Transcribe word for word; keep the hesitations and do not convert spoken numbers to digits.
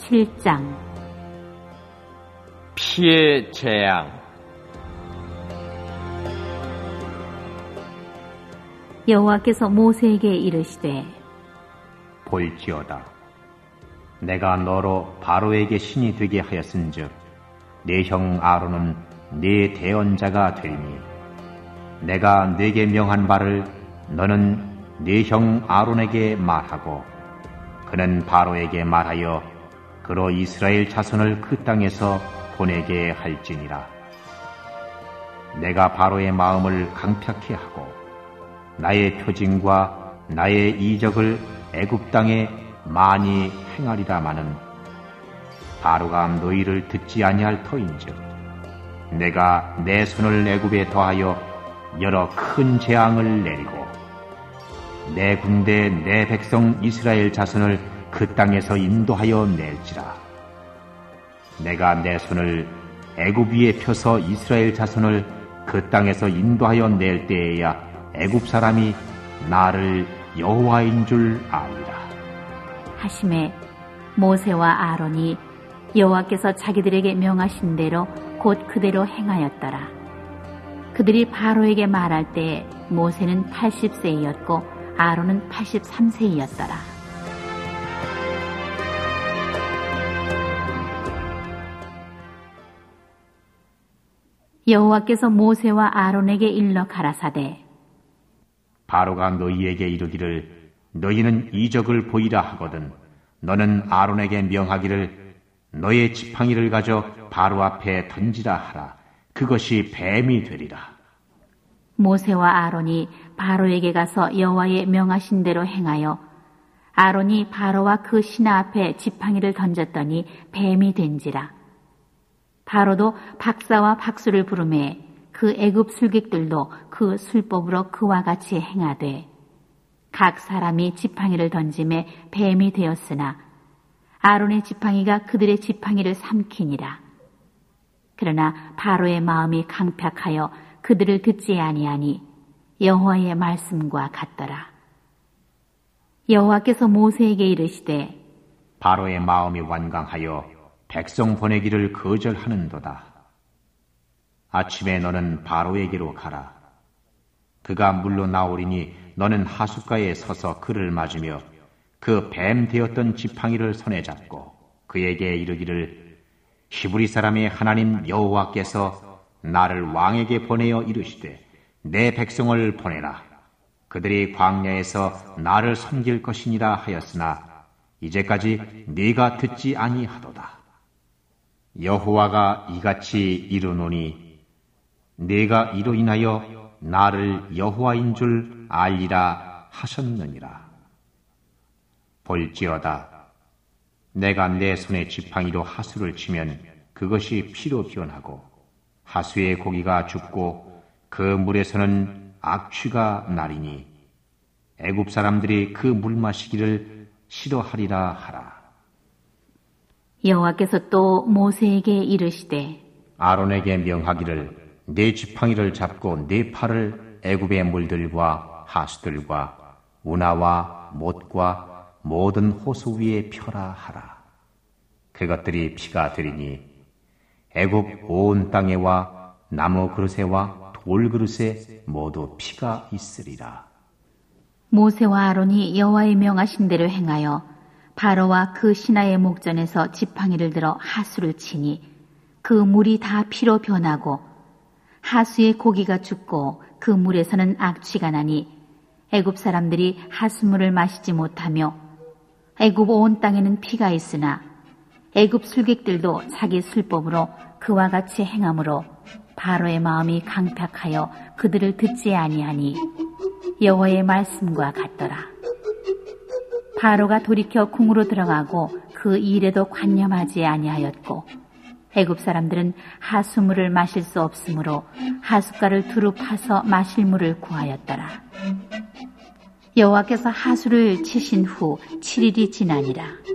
칠 장. 피의 재앙. 여호와께서 모세에게 이르시되, 볼지어다, 내가 너로 바로에게 신이 되게 하였은즉 네 형 아론은 네 대언자가 되리니 내가 네게 명한 바를 너는 네 형 아론에게 말하고 그는 바로에게 말하여 그로 이스라엘 자손을 그 땅에서 보내게 할지니라. 내가 바로의 마음을 강팍케 하고 나의 표징과 나의 이적을 애굽 땅에 많이 행하리라마는 바로가 너희를 듣지 아니할 터인즉 내가 내 손을 애굽에 더하여 여러 큰 재앙을 내리고 내 군대 내 백성 이스라엘 자손을 그 땅에서 인도하여 낼지라. 내가 내 손을 애굽 위에 펴서 이스라엘 자손을 그 땅에서 인도하여 낼 때에야 애굽 사람이 나를 여호와인 줄 아리라 하시매 모세와 아론이 여호와께서 자기들에게 명하신 대로 곧 그대로 행하였더라. 그들이 바로에게 말할 때 모세는 팔십 세이었고 아론은 팔십삼 세이었더라. 여호와께서 모세와 아론에게 일러 가라사대, 바로가 너희에게 이르기를 너희는 이적을 보이라 하거든 너는 아론에게 명하기를 너의 지팡이를 가져 바로 앞에 던지라 하라. 그것이 뱀이 되리라. 모세와 아론이 바로에게 가서 여호와의 명하신 대로 행하여 아론이 바로와 그 신하 앞에 지팡이를 던졌더니 뱀이 된지라. 바로도 박사와 박수를 부르매 그 애굽 술객들도 그 술법으로 그와 같이 행하되 각 사람이 지팡이를 던짐에 뱀이 되었으나 아론의 지팡이가 그들의 지팡이를 삼키니라. 그러나 바로의 마음이 강팍하여 그들을 듣지 아니하니 여호와의 말씀과 같더라. 여호와께서 모세에게 이르시되, 바로의 마음이 완강하여 백성 보내기를 거절하는도다. 아침에 너는 바로에게로 가라. 그가 물로 나오리니 너는 하숫가에 서서 그를 맞으며 그 뱀 되었던 지팡이를 손에 잡고 그에게 이르기를 히브리 사람의 하나님 여호와께서 나를 왕에게 보내어 이르시되 내 백성을 보내라. 그들이 광야에서 나를 섬길 것이니라 하였으나 이제까지 네가 듣지 아니하도다. 여호와가 이같이 이르노니 네가 이로 인하여 나를 여호와인 줄 알리라 하셨느니라. 볼지어다, 내가 내 손에 지팡이로 하수를 치면 그것이 피로 변하고 하수의 고기가 죽고 그 물에서는 악취가 나리니 애굽 사람들이 그 물 마시기를 싫어하리라 하라. 여호와께서 또 모세에게 이르시되, 아론에게 명하기를 네 지팡이를 잡고 네 팔을 애굽의 물들과 하수들과 운하와 못과 모든 호수 위에 펴라 하라. 그것들이 피가 되리니 애굽 온 땅에와 나무 그릇에와 돌 그릇에 모두 피가 있으리라. 모세와 아론이 여호와의 명하신 대로 행하여 바로와 그 신하의 목전에서 지팡이를 들어 하수를 치니 그 물이 다 피로 변하고 하수의 고기가 죽고 그 물에서는 악취가 나니 애굽 사람들이 하수물을 마시지 못하며 애굽 온 땅에는 피가 있으나 애굽 술객들도 자기 술법으로 그와 같이 행함으로 바로의 마음이 강팍하여 그들을 듣지 아니하니 여호와의 말씀과 같더라. 바로가 돌이켜 궁으로 들어가고 그 일에도 관념하지 아니하였고 애굽 사람들은 하수물을 마실 수 없으므로 하숫가를 두루 파서 마실 물을 구하였더라. 여호와께서 하수를 치신 후 칠 일이 지나니라.